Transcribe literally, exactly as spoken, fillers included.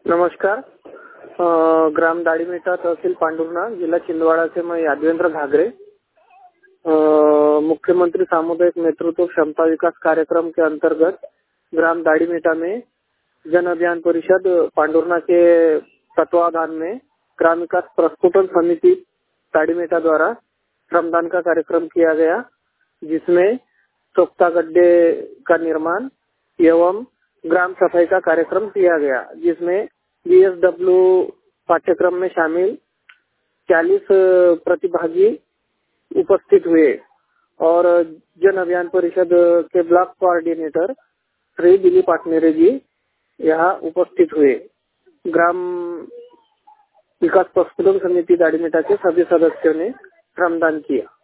नमस्कार। अ, ग्राम दाड़ीमेटा, तहसील पांडुर्णा, जिला छिंदवाड़ा से मैं यादवेंद्र घागरे। अ, मुख्यमंत्री सामुदायिक नेतृत्व क्षमता विकास कार्यक्रम के अंतर्गत ग्राम दाड़ीमेटा में जन अभियान परिषद पांडुर्णा के तत्वाधान में ग्राम विकास प्रस्फुटन समिति दाड़ीमेटा द्वारा श्रमदान का कार्यक्रम किया गया, जिसमें सोख्ता गड्ढे का निर्माण एवं ग्राम सफाई का कार्यक्रम किया गया, जिसमें बी एस डब्ल्यू पाठ्यक्रम में शामिल चालीस प्रतिभागी उपस्थित हुए और जन अभियान परिषद के ब्लॉक कोऑर्डिनेटर श्री दिलीप आटनेरे जी यहाँ उपस्थित हुए। ग्राम विकास प्रस्फुटन समिति दाड़ीमेटा के सभी सदस्यों ने श्रमदान किया।